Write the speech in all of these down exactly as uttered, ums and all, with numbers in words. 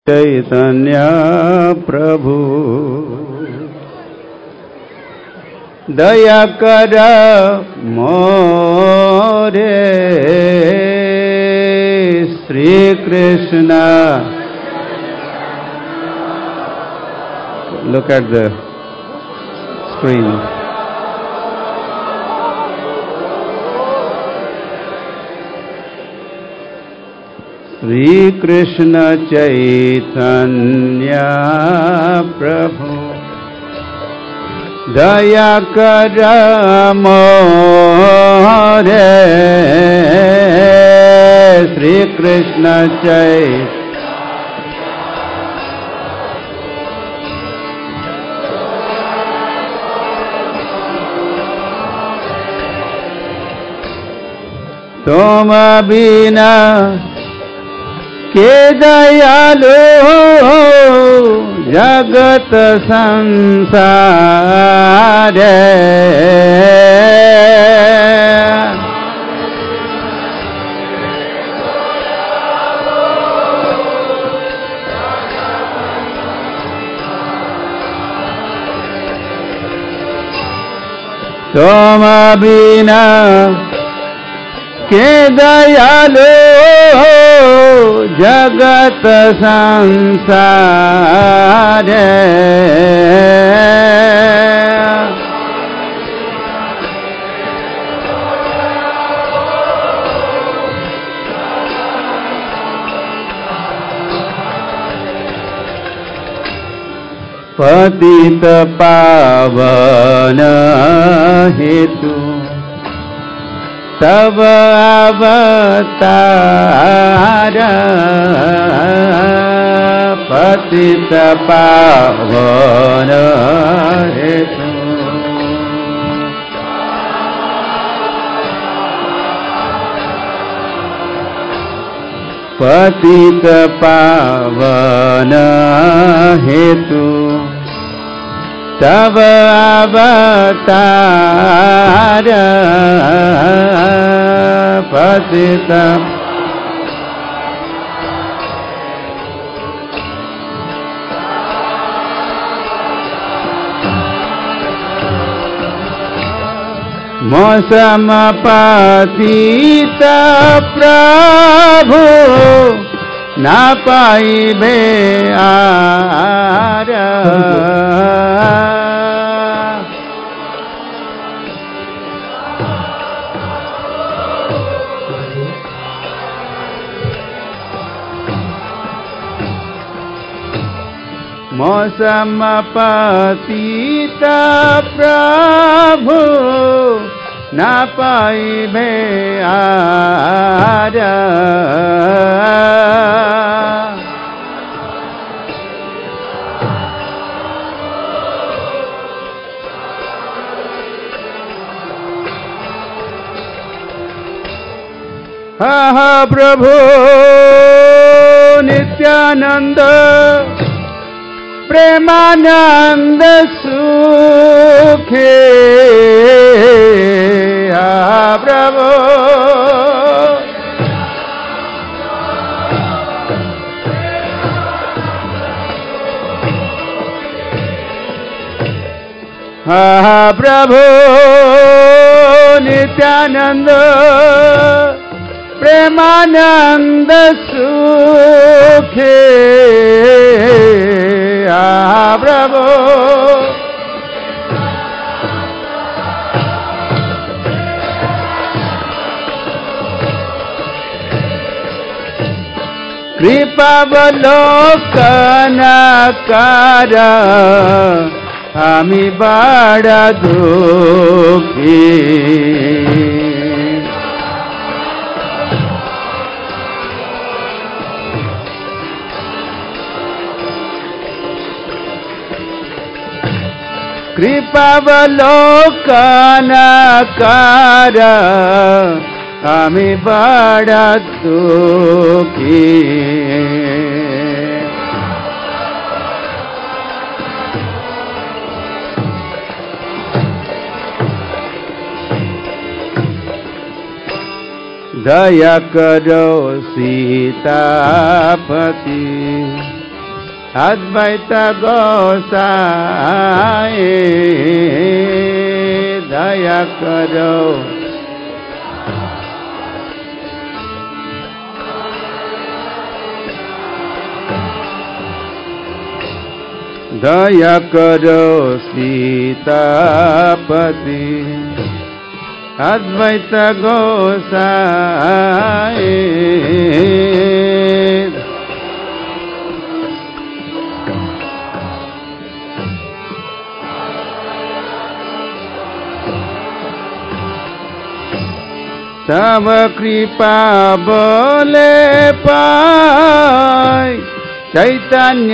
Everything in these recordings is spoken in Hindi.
चैतन्य प्रभु दया कर मोरे Shri Krishna. Look at the screen. Shri Krishna Chaitanya प्रभु दया कर मोरे श्री कृष्ण चैतन्य तुम बिना के दयालु जगत संसार तुम बिना के दयालु जगत संसार पतित पावन हेतु तब अवतार पतित पावन हेतु पतित पावन हेतु तब अवतार पतित मौसम पतित प्रभु ना पाइबे आर मौसम पतित प्रभु ना पाइबे आर हा हा प्रभु नित्यानंद प्रेमानंद सुखे हा प्रभु हा प्रभु नित्यानंद प्रेमानंद सुखे आ प्रभु कृपावलोकन कर हमी बड़ा दुखी कृपावलोकन कर हमी बड़ा दुखी दया करो सीतापति अद्वैत गोसाई दया करो। दया करो सीतापति अद्वैत गोसाई। तब कृपा बोले पाई चैतन्य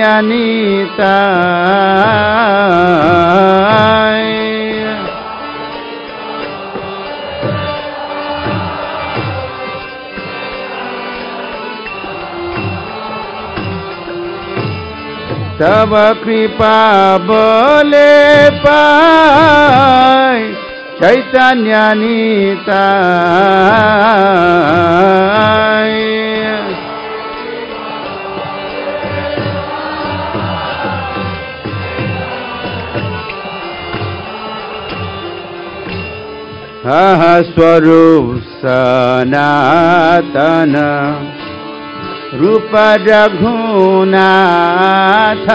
निताय। तब कृपा बोले पाई चैतन्य निताय। अह स्वरूप सनातन रूप रघुनाथ।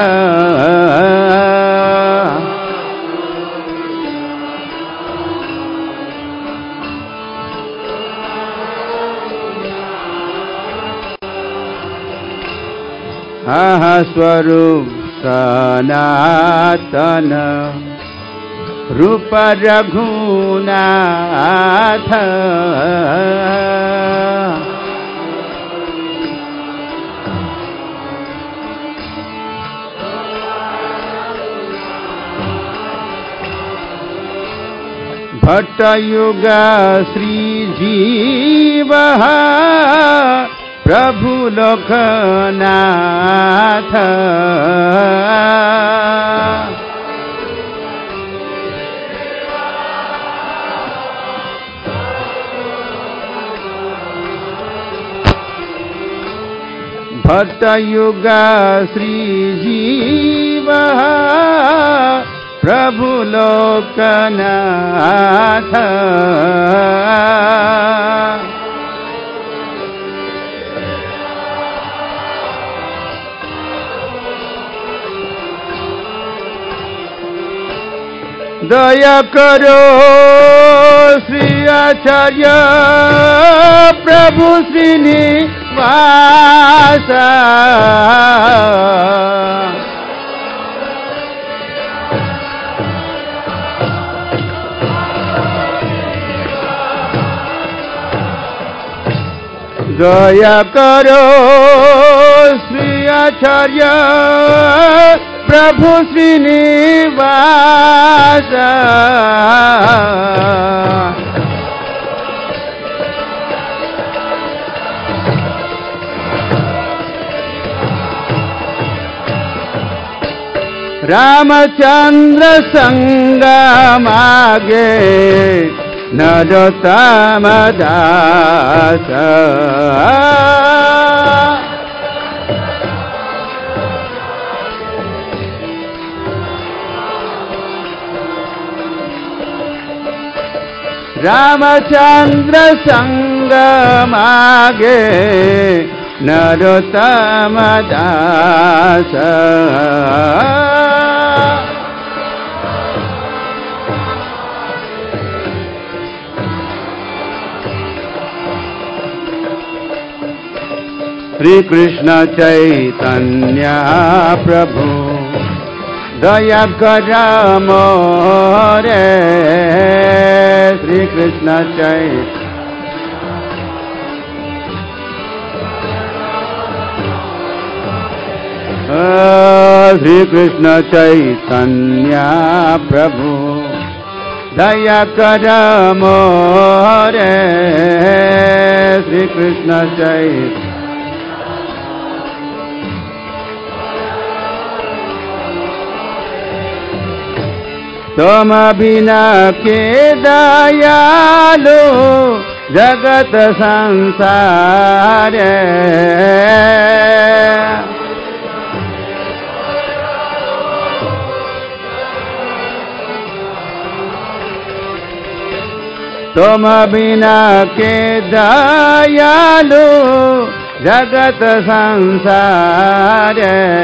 अह स्वरूप सनातन रूप रघुनाथ। भट्टयुग श्रीजीव प्रभु लोकनाथ। भट्टयुग श्रीजीव प्रभु लोकनाथ। दया करो श्री आचार्य प्रभु श्रीनिवास। दया करो श्री आचार्य प्रभु श्रीनिवास। रामचंद्र संग मागे नरोत्तम दास। रामचंद्र संग मागे नरोत्तम दास। श्री कृष्ण चैतन्य प्रभु दया कर मोरे। श्री कृष्ण चैतन्य श्री कृष्ण चैतन्य प्रभु दया कर मोरे। श्री कृष्ण चैतन्य तुम बिना के दयालु जगत संसार। तुम बिना के दयालु जगत संसार।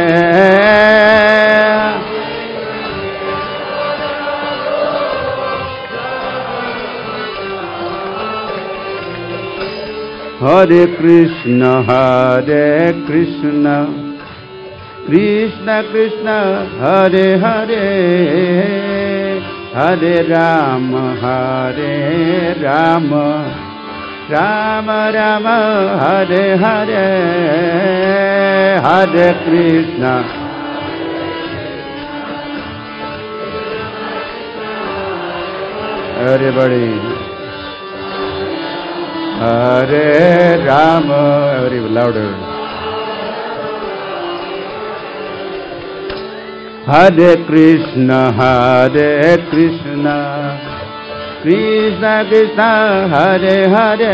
हरे कृष्ण हरे कृष्ण कृष्ण कृष्ण हरे हरे हरे राम हरे राम राम राम हरे हरे हरे कृष्ण हरे बड़ी हरे राम हरे लाउडर हरे कृष्ण हरे कृष्ण कृष्ण कृष्ण हरे हरे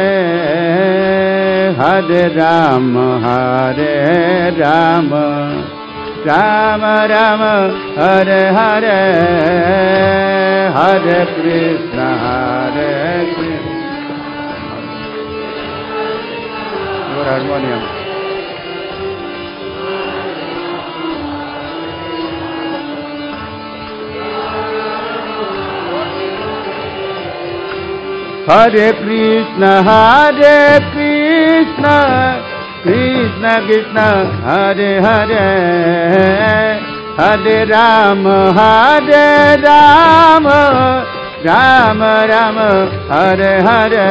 हरे राम हरे राम राम राम हरे हरे हरे कृष्ण हरे कृष्ण हारमोनियम हरे कृष्ण हरे कृष्ण कृष्ण कृष्ण हरे हरे हरे राम हरे राम राम राम हरे हरे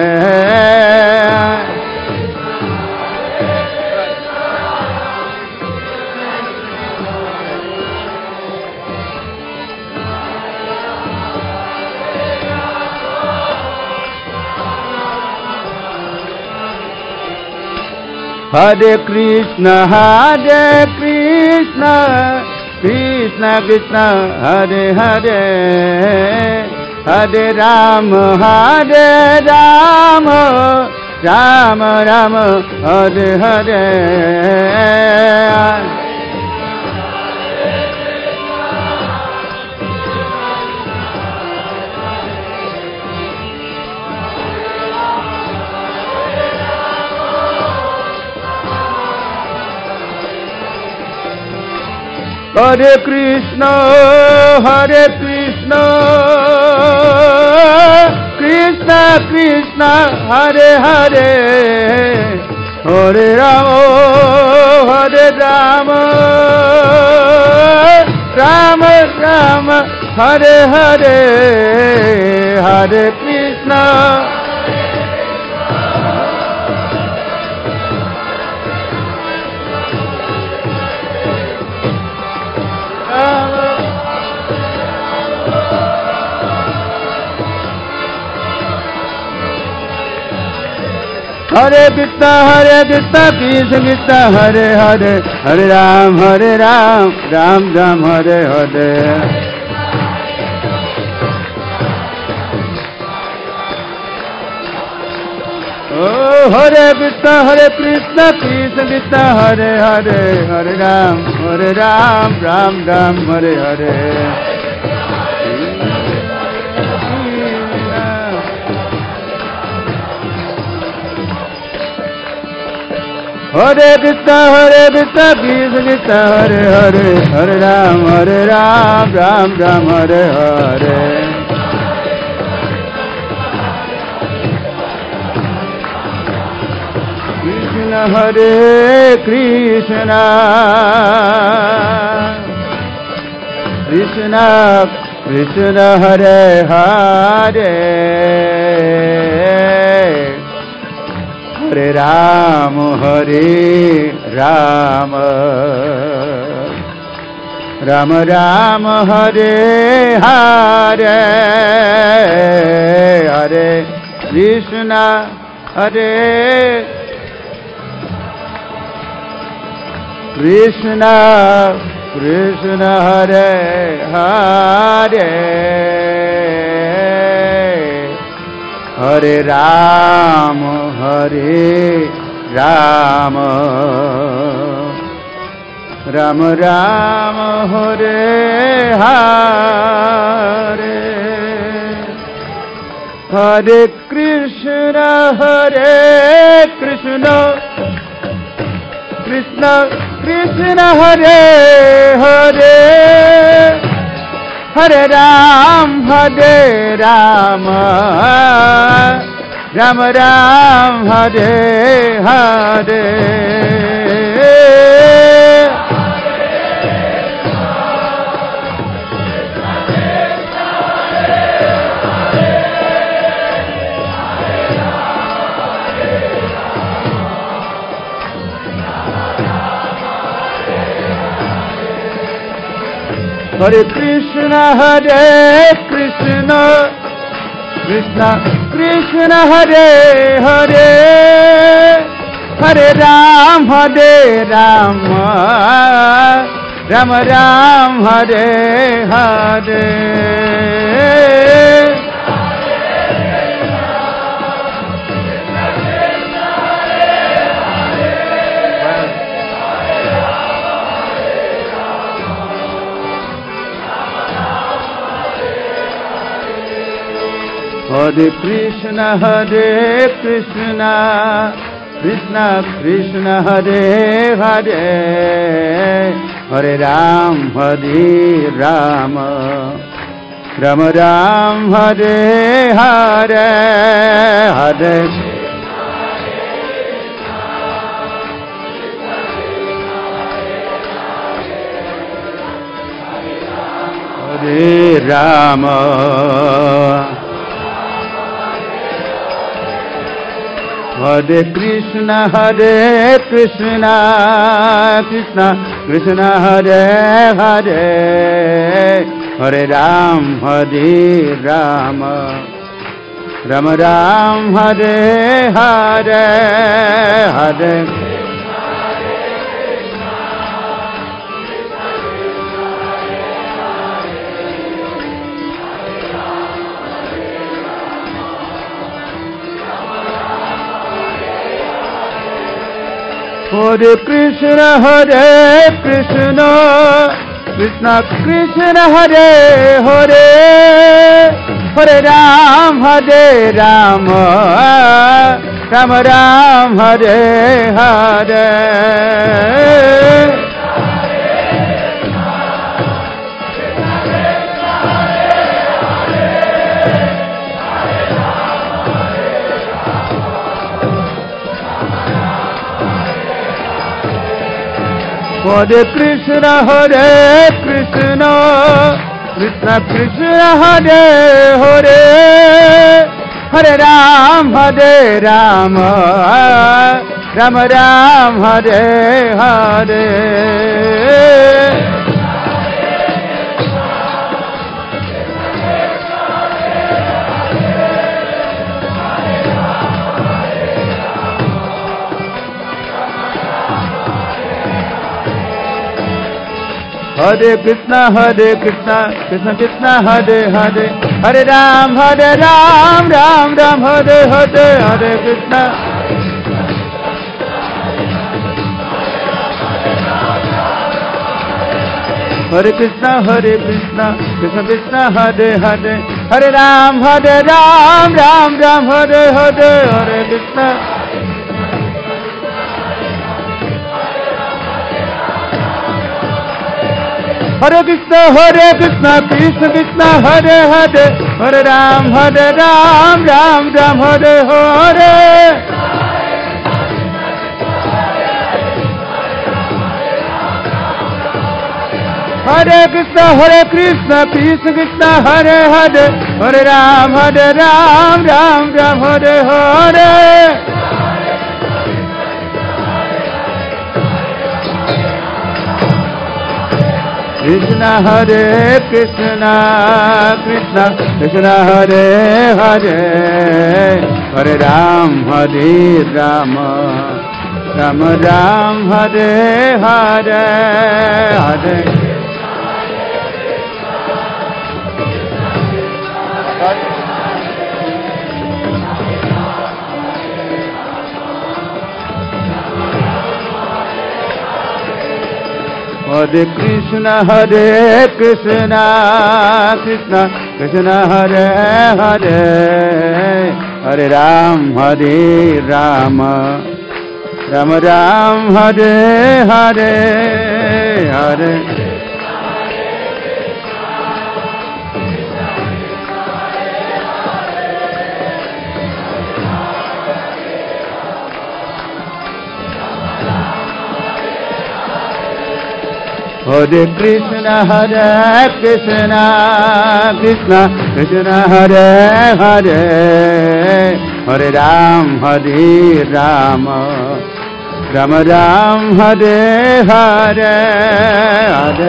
हरे कृष्ण हरे कृष्ण कृष्ण कृष्ण हरे हरे हरे राम हरे राम राम राम हरे हरे हरे कृष्ण हरे कृष्ण कृष्ण कृष्ण हरे हरे हरे राम हरे राम राम राम हरे हरे हरे कृष्ण हरे कृष्ण हरे कृष्ण कृष्ण कृष्ण हरे हरे हरे राम हरे राम राम राम हरे हरे ओ Hare Krishna Hare Krishna Krishna Krishna Hare Hare Hare Ram Hare Ram Ram Ram Hare Hare Hare Krishna Hare Krishna Krishna Krishna Hare Hare Hare Ram Hare Ram Ram Ram Hare Hare Krishna Hare Krishna Krishna Krishna Hare Hare Hare Ram Hare Ram Ram Ram Hare Hare Hare Krishna Hare Krishna Krishna Hare Hare Hare Ram Hare Ram Ram Ram Hare Hare Hare Krishna, Hare Krishna, Krishna Krishna, Hare Hare, Hare Ram, Hare Rama, Rama Ram, Hare Hare. Hare Krishna, Hare Krishna, Krishna Krishna, Hare Hare, Hare Ram, Hare Rama, Rama Ram, Hare Hare. Hare Krishna, Hare Krishna, Krishna Krishna, Hare Hare, Hare Ram, Hare Rama, Rama Ram, Hare Hare, Hare Hare Rama. Hare Krishna, Hare Krishna, Krishna Krishna, Hare Hare, Hare Ram, Hare Rama, Rama Ram, Hare Hare, Hare Hare Krishna, Hare Krishna, Krishna Krishna, Hare Hare, Hare Ram, Hare Rama, Rama Ram, Hare Hare. Hare Krishna, Hare Krishna, Krishna Krishna, Hare Hare, Hare Ram, Hare Rama, Rama Ram, Hare Hare. Hare Krishna, Hare Krishna, Krishna Krishna, Hare Hare, Hare Ram, Hare Ram, Ram Ram, Hare Hare, Hare Krishna. Hare Krishna, Hare Krishna, Krishna Krishna, Hare Hare, Hare Ram, Hare Ram, Ram Ram, Hare Hare, Hare Krishna. Hare Krishna, Hare Krishna, Krishna Krishna, Hare Hare, Hare Ram, Hare Ram, Ram Ram, Hare Hare. Hare Krishna, Hare Krishna, Krishna Krishna, Hare Hare, Hare Ram, Hare Ram, Ram Ram, Hare Hare. Krishna, Hare Krishna, Krishna Krishna, Hare Hare, Hare Ram, Hare Rama, Rama Ram, Hare Hare, Hare Hare Krishna, Hare Krishna, Krishna Krishna, Hare Hare, Hare Ram, Hare Rama, Rama Ram, Hare Hare, Hare Hare Krishna, Hare Krishna, Krishna Krishna, Hare Hare, Hare Ram, Hare Rama, Rama Ram, Hare Hare, Hare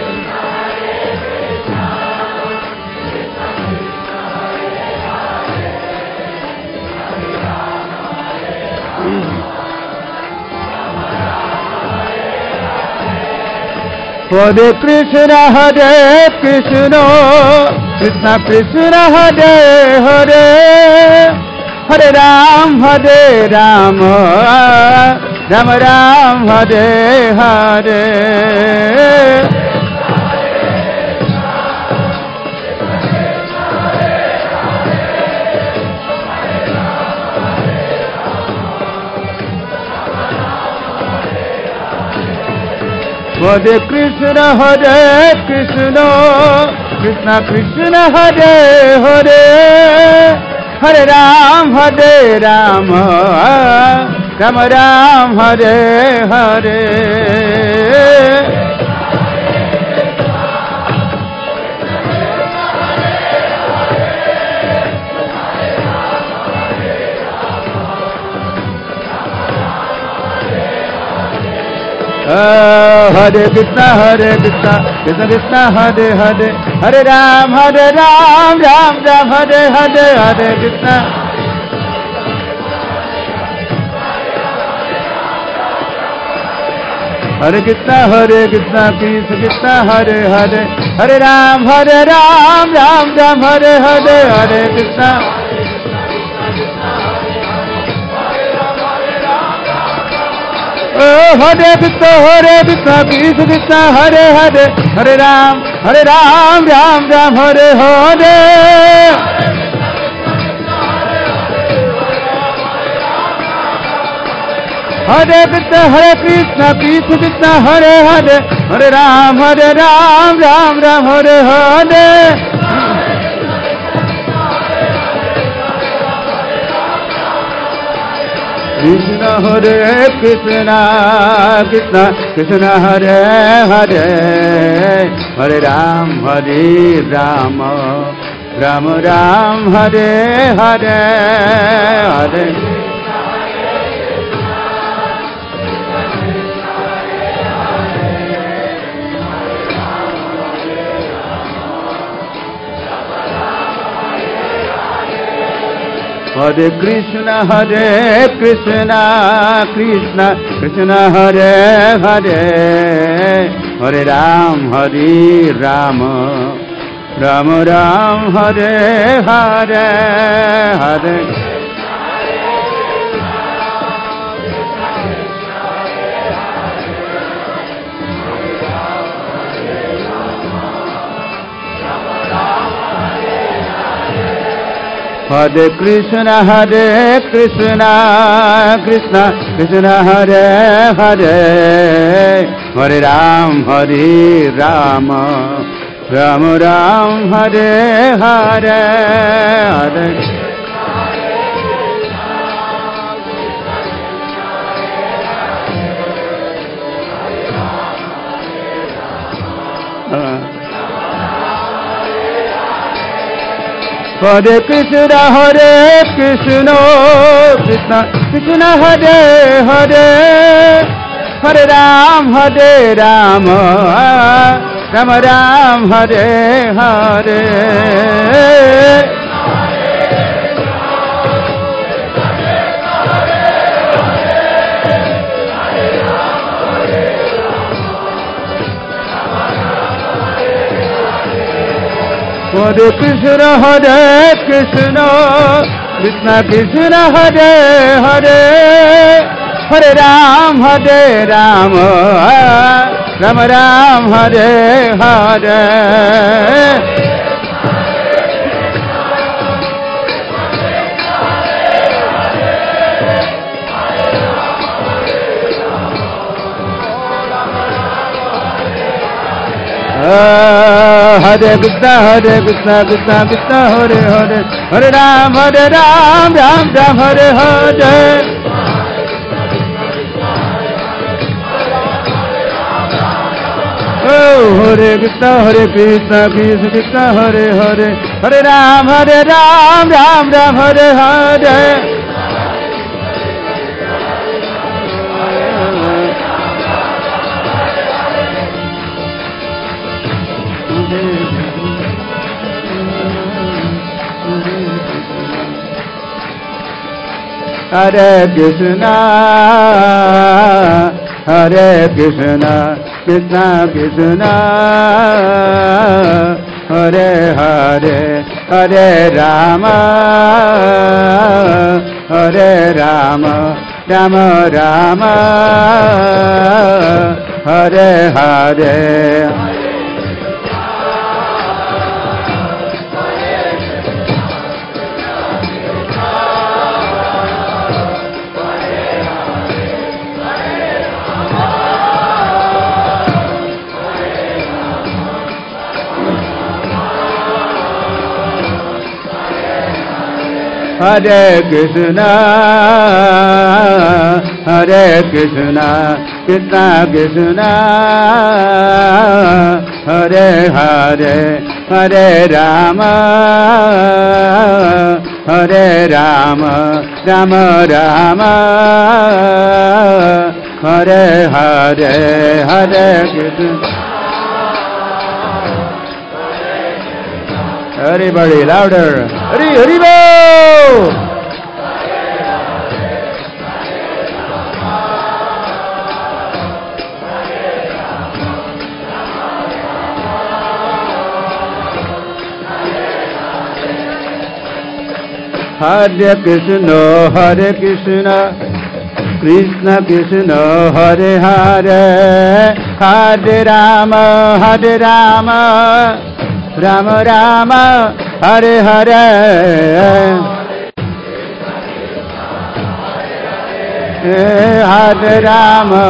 Hare Krishna, Hare Krishna, Krishna Krishna, Hare Hare, Hare Ram, Hare Rama, Rama Ram, Hare Hare. Hare Krishna, Hare Krishna, Krishna Krishna, Hare Hare, Hare Ram, Hare Rama, Rama Ram, Hare Hare. Hare Krishna, Hare Krishna, Krishna Krishna, Hare Hare, Hare Ram, Hare Ram, Ram Ram, Hare Hare, Hare Krishna. Hare Krishna, Hare Krishna, Krishna Krishna, Hare Hare, Hare Ram, Hare Ram, Ram Ram, Hare Hare, Hare Krishna. Hare Krishna, Hare Krishna, Krishna Krishna, Hare Hare, Hare Ram, Hare Ram, Ram Ram, Hare Hare. Hare Krishna, Hare Krishna, Krishna Krishna, Hare Hare, Hare Ram, Hare Ram, Ram Ram, Hare Hare. Krishna, Hare Krishna, Krishna Krishna, Hare Hare, Hare Ram, Hare Rama, Rama Ram, Hare Hare, Hare Hare Krishna, Hare Krishna, Krishna Krishna, Hare Hare, Hare Ram, Hare Rama, Rama Ram, Hare Hare, Hare Hare Krishna, Hare Krishna, Krishna Krishna, Hare Hare, Hare Ram, Hare Rama, Rama Ram, Hare Hare, Hare Hare Krishna, Hare Krishna, Krishna Krishna, Hare Hare, Hare Ram, Hare Rama, Rama Ram, Hare Hare. Hare Krishna, Hare Krishna, Krishna Krishna, Hare Hare, Hare Ram, Hare Rama, Ram Ram Hare Hare Hare Krishna Hare Krishna Krishna Krishna Hare Hare Hare Ram Hare Ram Ram Ram Hare Hare Oh Hare Krishna Hare Krishna Krishna Krishna Hare Hare Hare Ram Hare Ram Ram Ram Hare Hare Hare Krishna, Hare Krishna, Krishna Krishna, Hare Hare, Hare Rama, Hare Rama, Rama Rama, Hare Hare. Hare Krishna, Hare Krishna, Krishna Krishna, Hare Hare, Hare Rama, Hare Rama, Rama Rama, Hare Hare, Hare Krishna. Everybody louder. Hari Hari Bo. Hare Krishna, Hare Krishna, Krishna Krishna, Hare Hare, Hare Rama, Hare Rama, Rama Rama, Hare Hare. Hare Rama,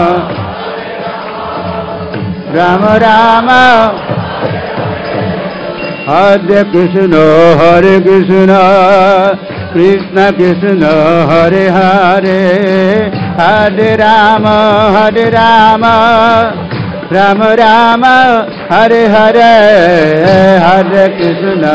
Rama Rama, Hare Krishna, Hare Krishna, Krishna Krishna, Hare Hare, Hare Rama, Hare Rama, Rama Rama, Hare Hare, Hare Krishna.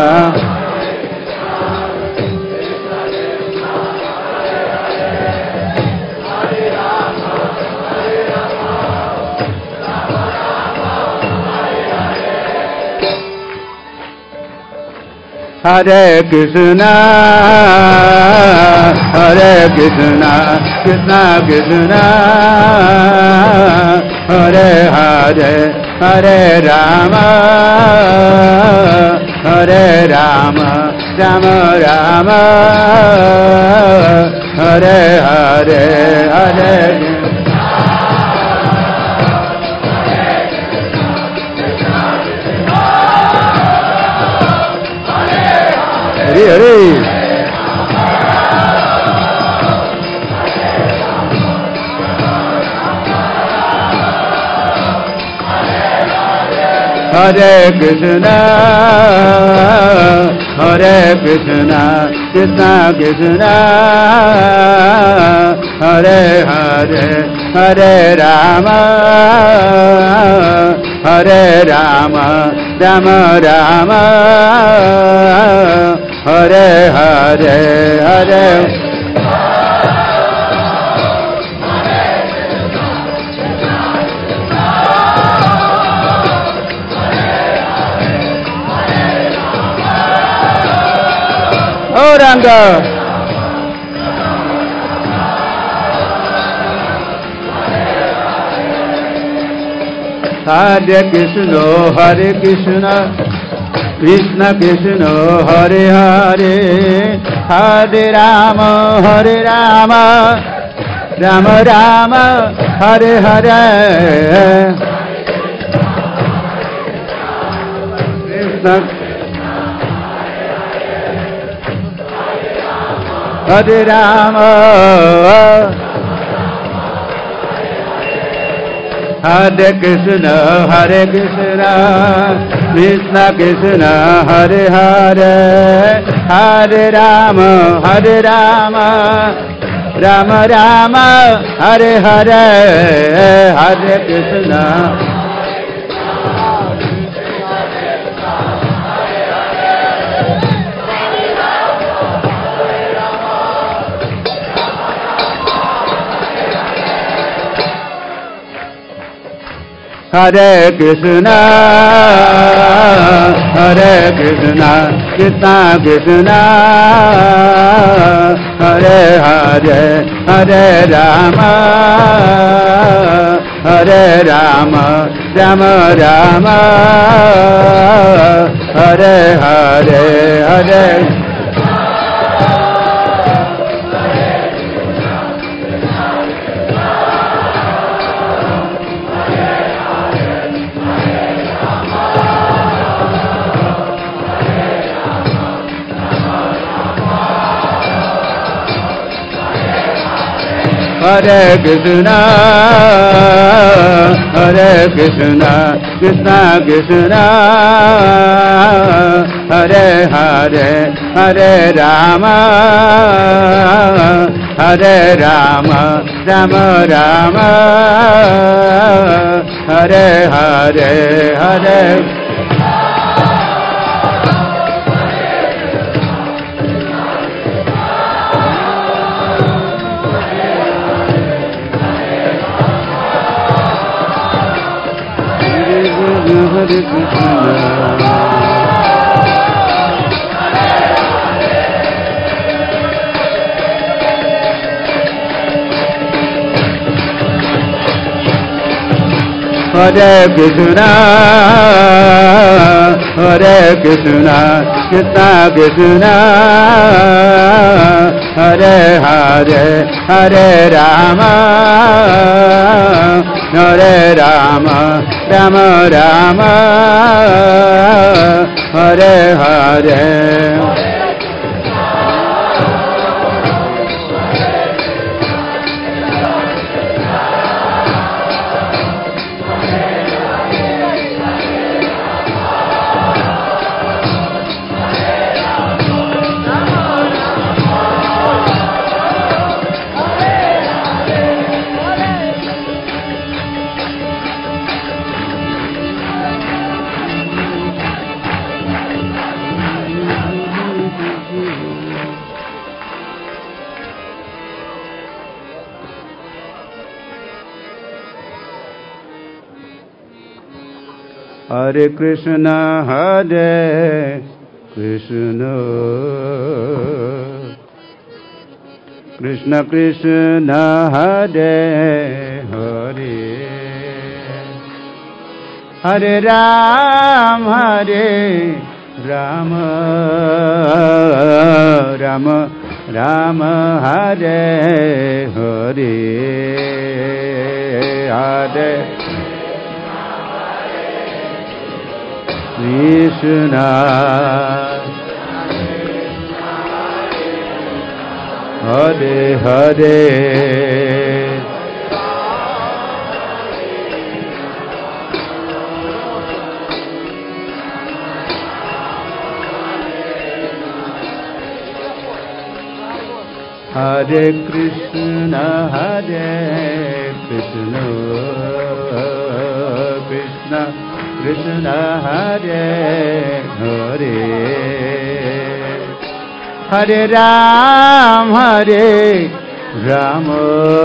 Hare Krishna, Hare Krishna, Krishna Krishna, Hare Hare, Hare Rama, Hare Rama, Rama Rama, Hare Hare, Hare Hare Hare. Hare Krishna, Hare Krishna, Krishna Krishna, Hare Hare, Hare Rama, Hare Rama, Rama Rama, Hare Hare, Hare Oranga. Hare Krishna, Hare Krishna, Krishna Krishna, Hare Hare, Hare Rama, Hare Rama, Rama Rama, Hare Hare. Krishna Hare Rama Hare Krishna Hare Krishna Krishna Krishna Hare Hare Hare Rama Hare Rama Rama Rama Hare Hare Hare Krishna Hare Krishna Hare Krishna Krishna Krishna Hare Hare Hare Rama Hare Rama Rama Rama Hare Hare Hare Hare Krishna Hare Krishna Krishna Krishna Hare Hare Hare Rama Hare Rama Rama Rama Hare Hare Hare Hare Krishna Hare Krishna Hare Krishna Krishna Krishna Hare Hare Hare Rama Hare Rama Rama Rama Hare Hare Hare Krishna Hare Krishna Krishna Krishna Hare Hare Hare Ram Hare Rama Rama Rama Hare Hare Hare Krishna Hare Hare Hare Krishna Hare Krishna Krishna Krishna Hare Hare Hare Ram Hare Rama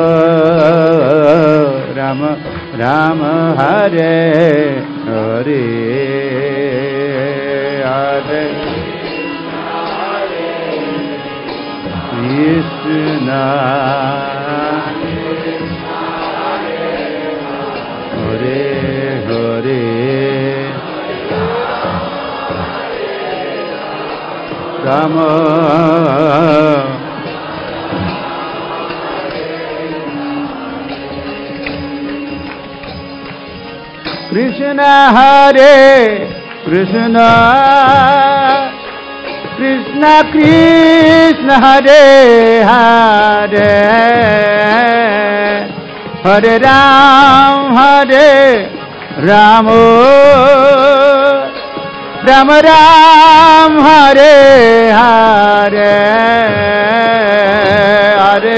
Rama Rama Hare Hare Hare Krishna Hare Hare Rama Krishna Hare Krishna Krishna Krishna Hare Hare Hare Ram Hare Ram Ram Ram Hare Hare Hare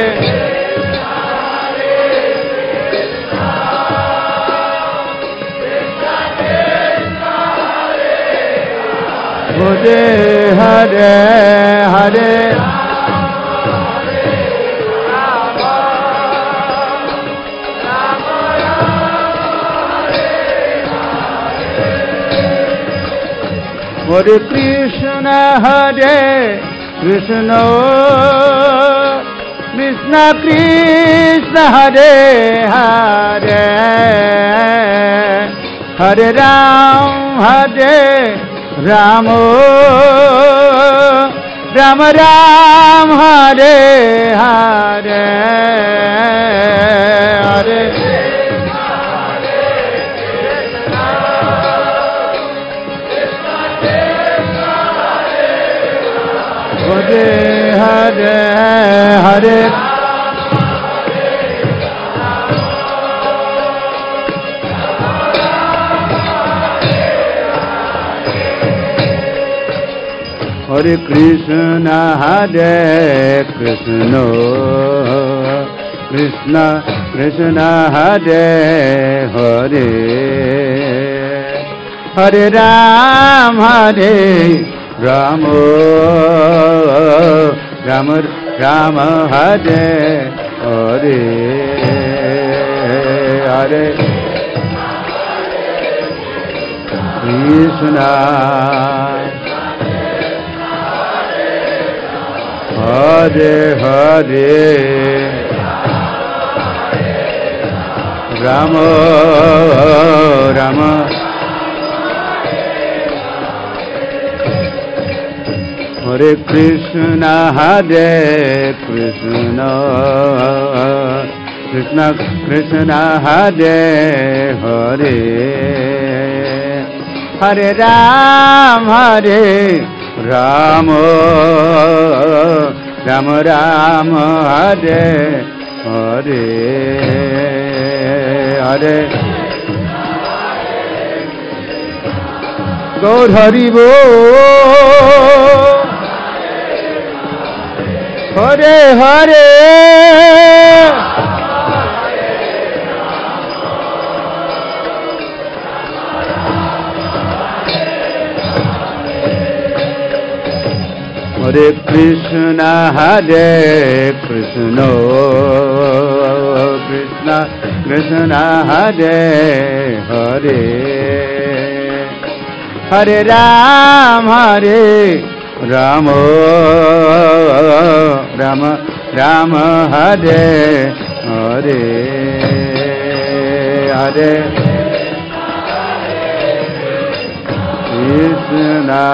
Hare Hare Hare Hare Krishna Hare Krishna Krishna Krishna Hare Hare Hare Ram Hare Ram Ram Ram Hare Hare Hare Hare Hare Hare Hare Krishna Hare Krishna Krishna Krishna Hare Hare Hare Ram Hare Ram Ram Ram Hare Hare Hare Krishna Hare Hare Rama Rama Hare Krishna Hare Krishna Krishna Krishna Hare Hare Hare Ram Hare Ram Ram Ram Hare Hare Hare Gaur Hari Bol Hare Hare Hare Krishna Hare Krishna Krishna Krishna Hare Hare Hare Ram Hare Ram Ram Ram Hare Hare Hare Krishna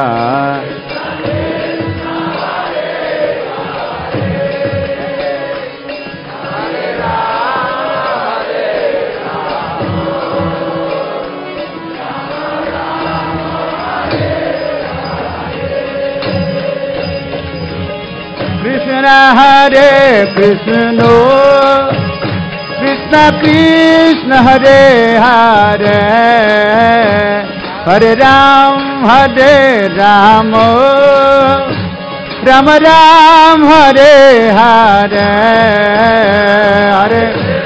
Krishna Hare Krishna Krishna Krishna Hare Hare Hare Ram Hare Ram Ram Ram Hare Hare Hare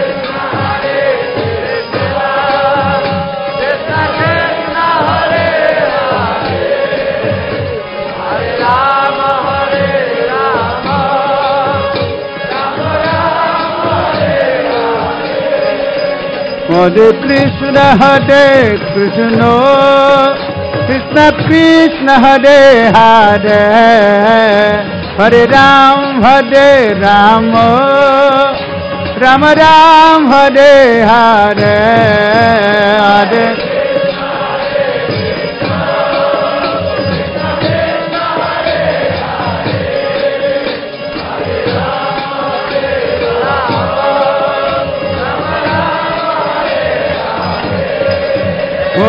Hare Krishna Hare Krishna Krishna Krishna Hare Hare Hare Ram Hare Ram Ram Ram Hare Hare Hare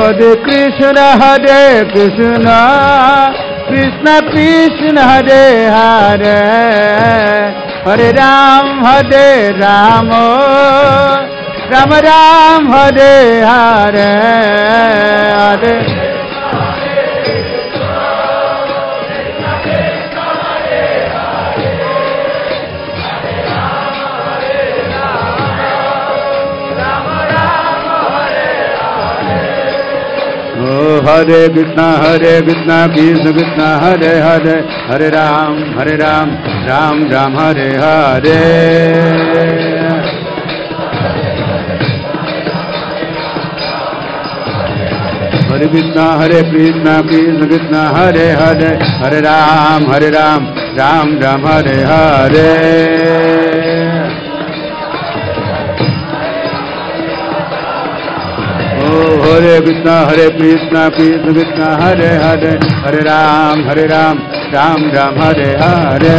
Hare Krishna, Hare Krishna, Krishna Krishna, Hare Hare, Hare Ram, Hare Ram, Ram Ram, Hare Hare, Hare Hare Krishna, Hare Krishna, Krishna Krishna, Hare Hare, Hare Ram, Hare Ram, Ram Ram, Hare Hare. Hare Krishna, Hare Krishna, Krishna Krishna, Hare Hare, Hare Ram, Hare Ram, Ram Ram, Hare Hare. Hare Krishna, Hare Krishna, Krishna Krishna, Hare Hare, Hare Ram, Hare Ram, Ram Ram, Hare Hare.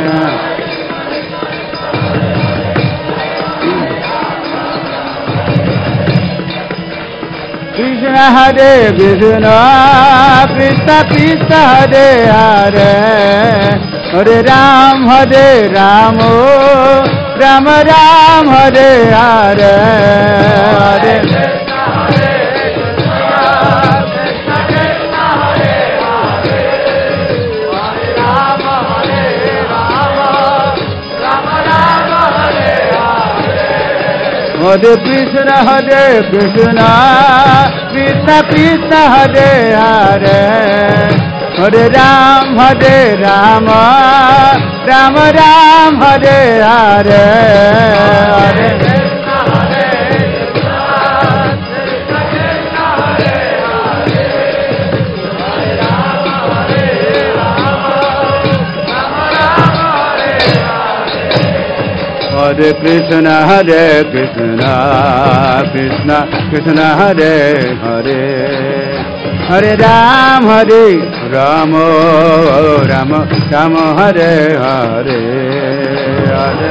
Krishna, Hare Krishna, Krishna Krishna, Hare Hare, Hare Ram, Hare Ram, Ram Ram, Hare Hare, Hare Hare Krishna, Hare Krishna, Krishna Krishna, Hare Hare, Hare Ram, Hare Ram, Ram Ram, Hare Hare, Hare Hare Krishna, Hare Krishna, Krishna Krishna, Hare Hare, Hare Ram, Hare Ram, Ram Ram, Hare Hare, Hare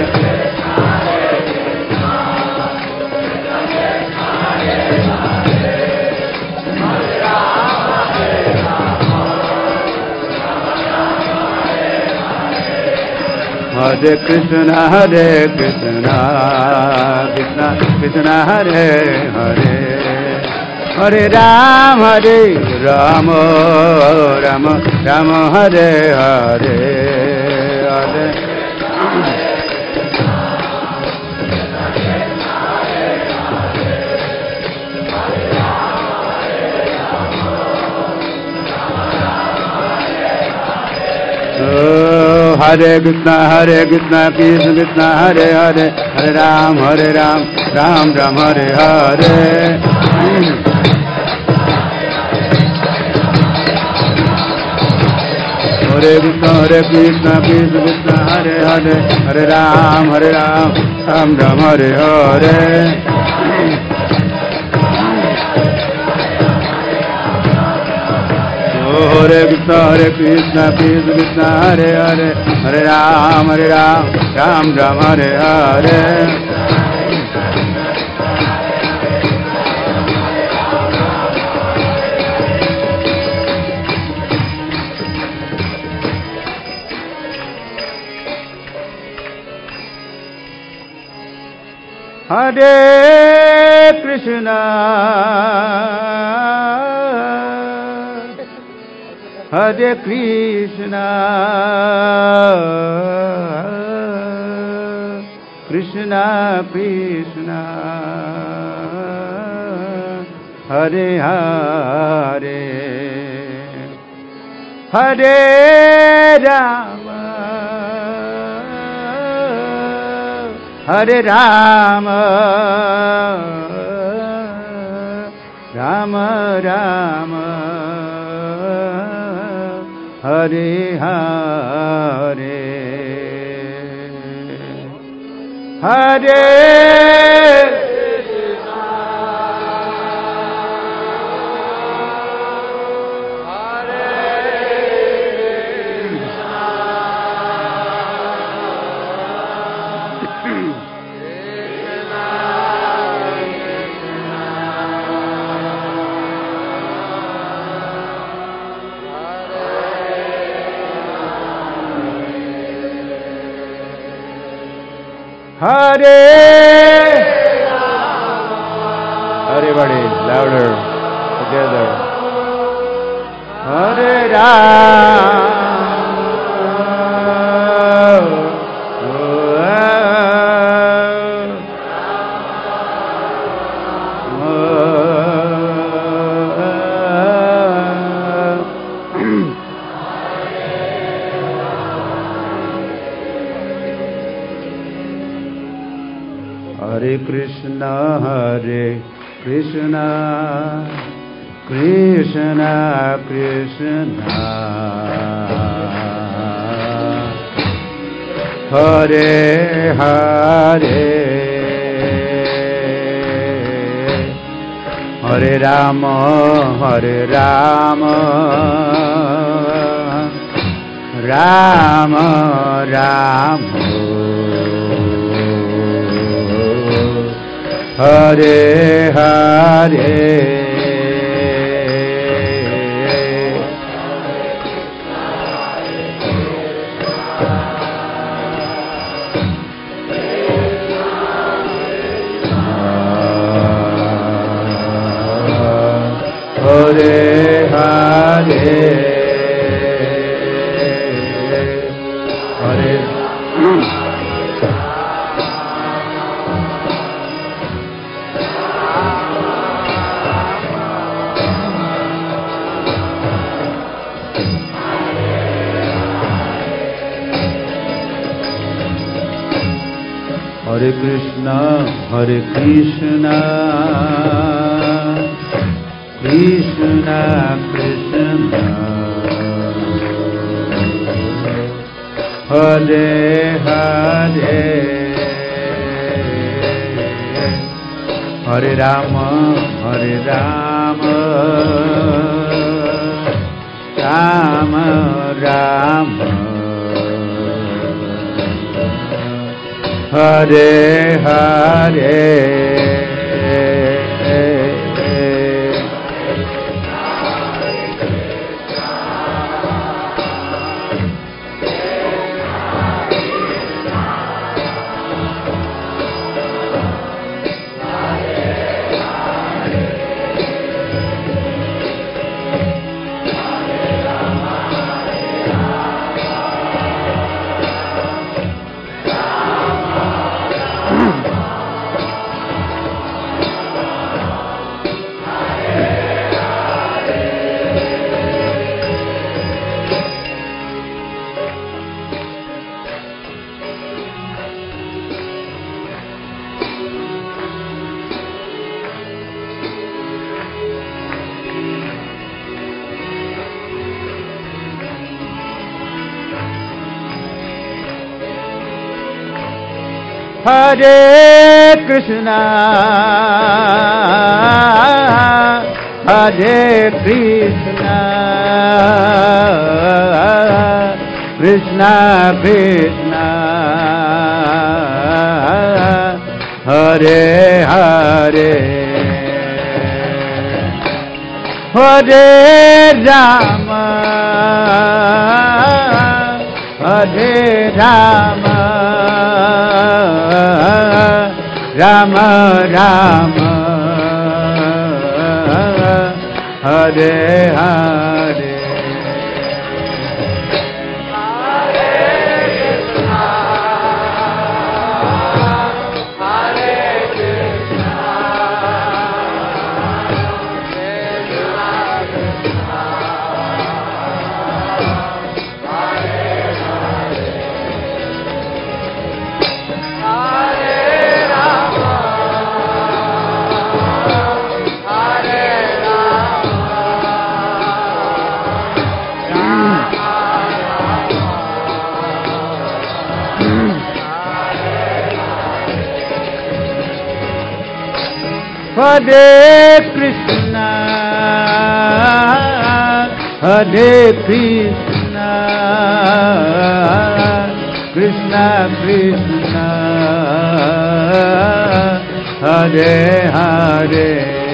Hare Krishna, Hare Krishna, Krishna Krishna, Hare Hare, Hare Ram, Hare Ram, Ram Ram, Hare Hare, Hare Hare Krishna, Hare Krishna, Krishna Krishna, Hare Hare, Hare Ram, Hare Ram, Ram Ram, Hare Hare. Hare Krishna, Hare Krishna, Krishna Krishna, Hare Hare, Hare Ram, Hare Ram, Ram Ram, Hare Hare. Hare Krishna, Hare Krishna, Krishna Krishna, Hare Hare, Hare Ram, Hare Ram, Ram Ram, Hare Hare. Hare Krishna, Hare Krishna, Krishna Krishna, Hare Hare, Hare Rama, Hare Rama, Rama Rama, Hare Hare, Hare Hare everybody louder together. Hare Rama Hare Krishna, Hare Krishna, Krishna Krishna, Hare Hare, Hare Rama, Hare Rama, Rama Rama, Hare Hare, Hare Hare, Hare Hare Krishna, Hare Krishna, Krishna Krishna, Hare Hare, Hare Rama, Hare Rama, Rama Rama, Hare Hare, Hare Krishna, Hare Krishna, Krishna Krishna, Hare Hare, Hare Rama, Hare Rama, Rama Rama, Hare Hare, Hare Krishna, Hare Krishna, Krishna Krishna, Hare Hare,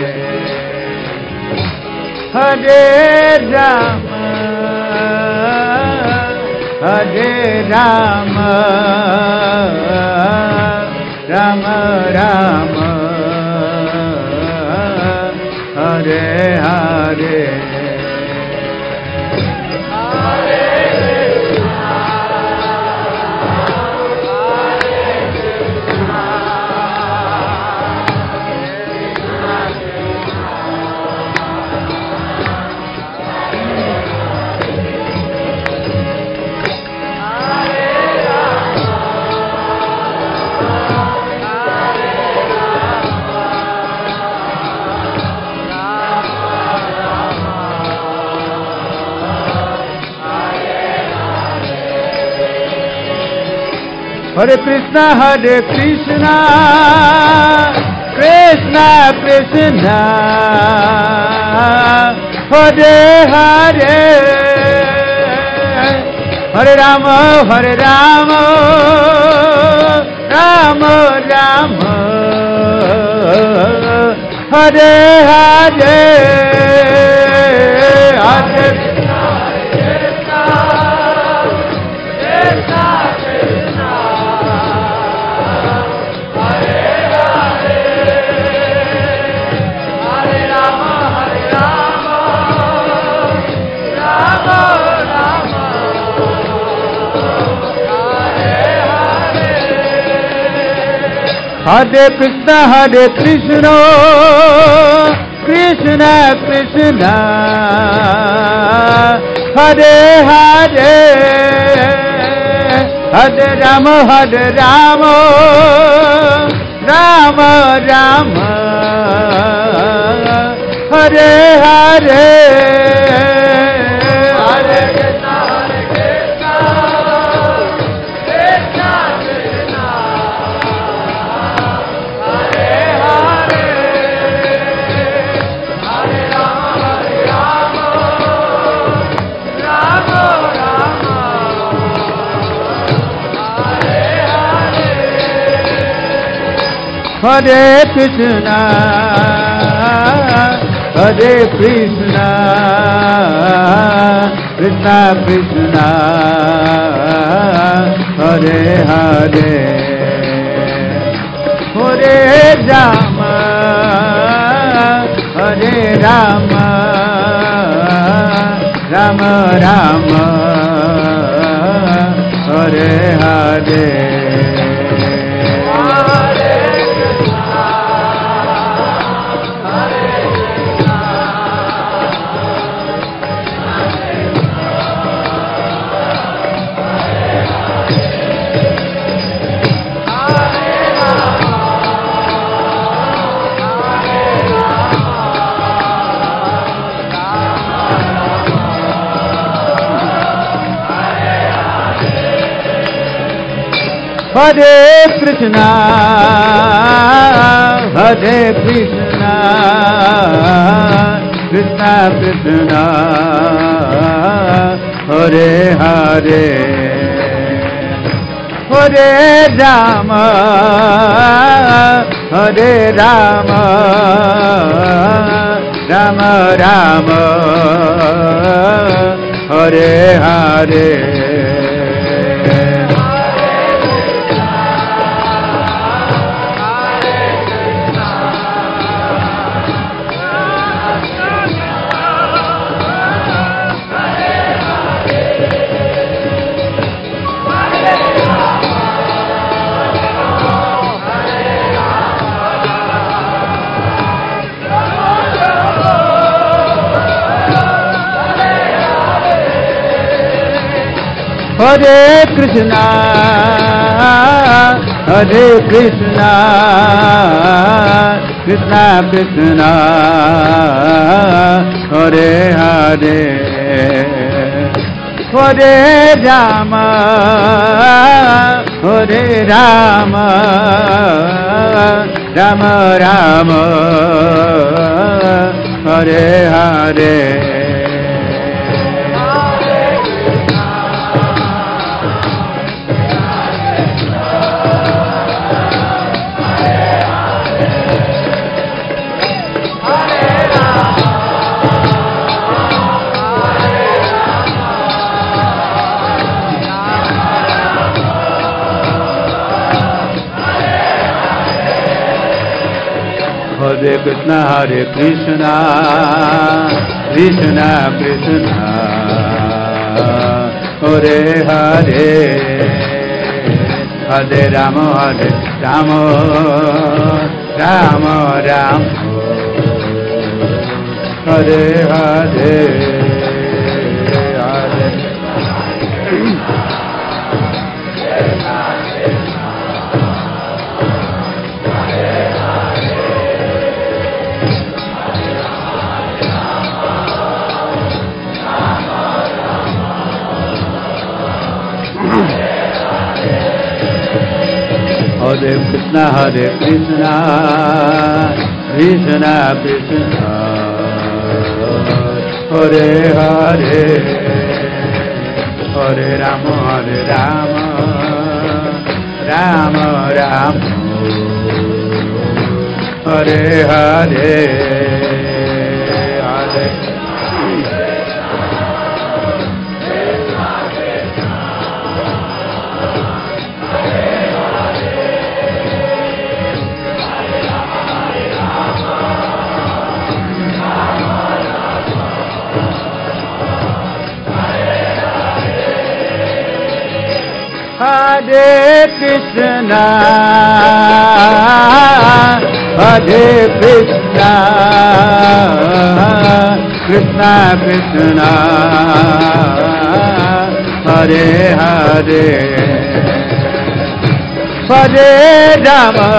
Hare Rama, Hare Rama, Ram Ram Hare Hare Hare Krishna, Hare Krishna, Krishna Krishna, Hare Hare, Hare Rama, Hare Rama, Rama Rama, Hare Hare, Hare Hare Krishna, Hare Krishna, Krishna Krishna, Hare Hare, Hare Rama, Hare Rama, Rama Rama, Hare Hare, Hare Krishna, Hare Krishna, Krishna Krishna, Hare Krishna, Hare Krishna, Krishna Krishna, Hare Hare, Hare Rama, Hare Rama, Rama Rama, Hare Hare. Hare Krishna, Hare Krishna, Krishna Krishna, Hare Hare, Hare Rama, Hare Rama, Rama Rama, Hare Hare. Hare Krishna, Hare Krishna, Krishna Krishna, Hare Hare, Hare Rama, Hare Rama, Rama Rama, Hare Hare. Hare Krishna, Hare Krishna, Krishna Krishna, Hare Hare, Hare Rama, Hare Rama, Rama Rama, Hare Hare, Hare Hare Krishna, Hare Krishna, Krishna Krishna, Hare Hare, Hare Rama, Hare Rama, Rama Rama, Hare Hare, Hare Hare Krishna, Hare Krishna, Krishna Krishna, Hare Hare, Hare Rama,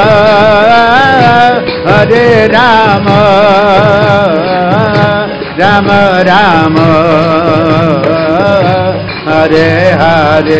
Hare Rama, Rama Rama, Hare Hare.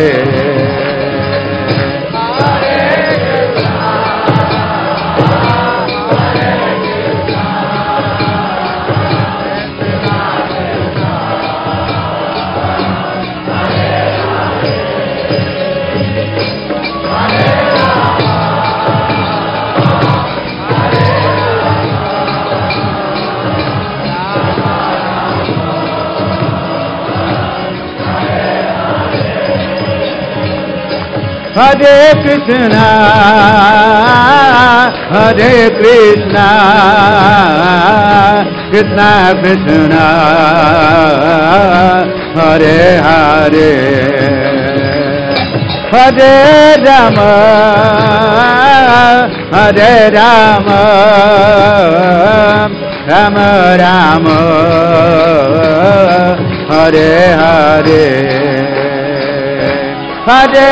Hare Krishna, Hare Krishna, Krishna Krishna, Hare Hare, Hare Rama, Hare Rama, Rama Rama, Hare Hare, Hare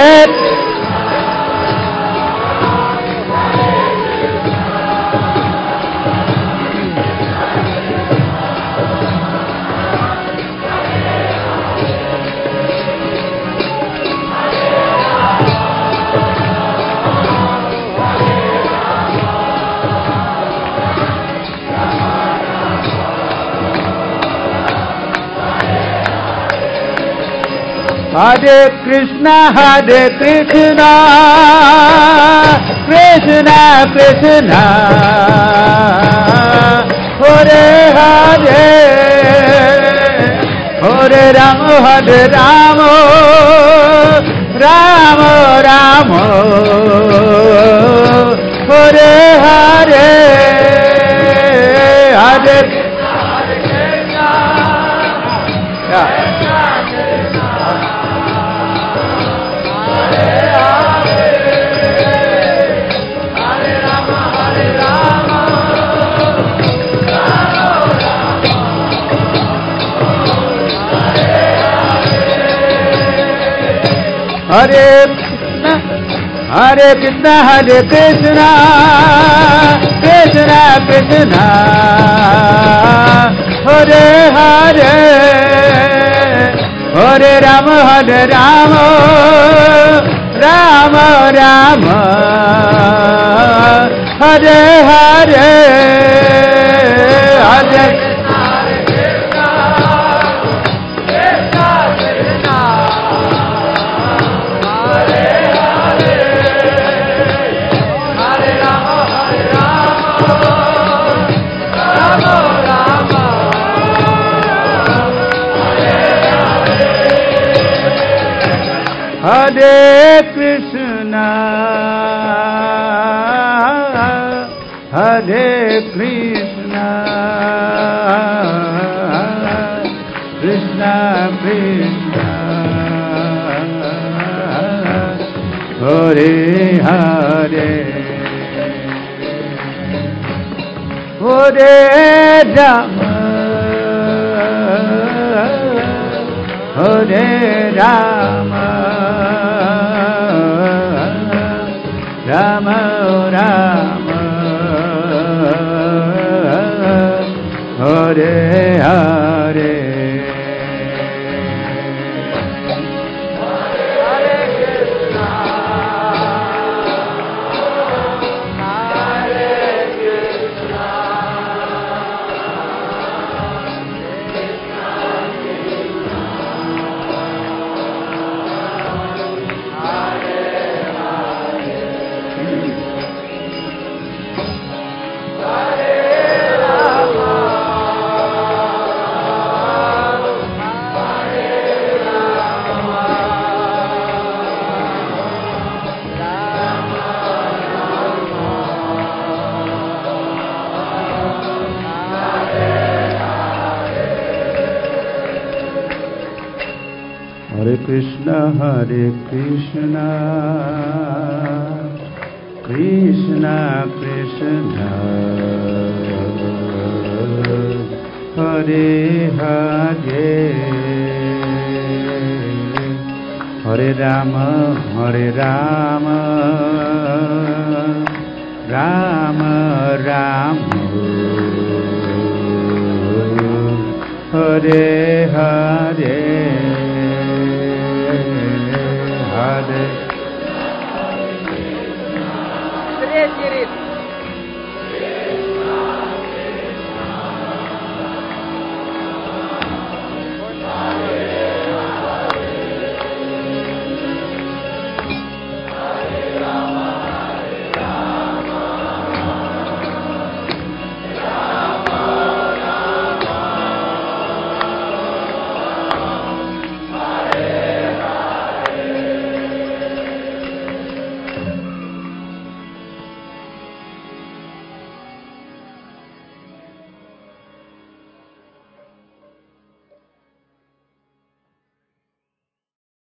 Hare Krishna, Hare Krishna, Krishna Krishna, Hare Hare, Hare Rama, Hare Rama, Rama Rama, Hare Hare, Hare Hare Krishna, Hare Krishna, Hare Krishna, Krishna Krishna, Hare Hare, Hare Rama, Hare Rama, Rama Rama, Hare Hare, Hare Hare Krishna, Hare Krishna Krishna Hare Hare Hare Rama Hare Rama Rama Rama Hare Hare Krishna Hare Krishna Krishna Krishna Hare Hare Hare Rama Hare Rama Rama Rama Hare Hare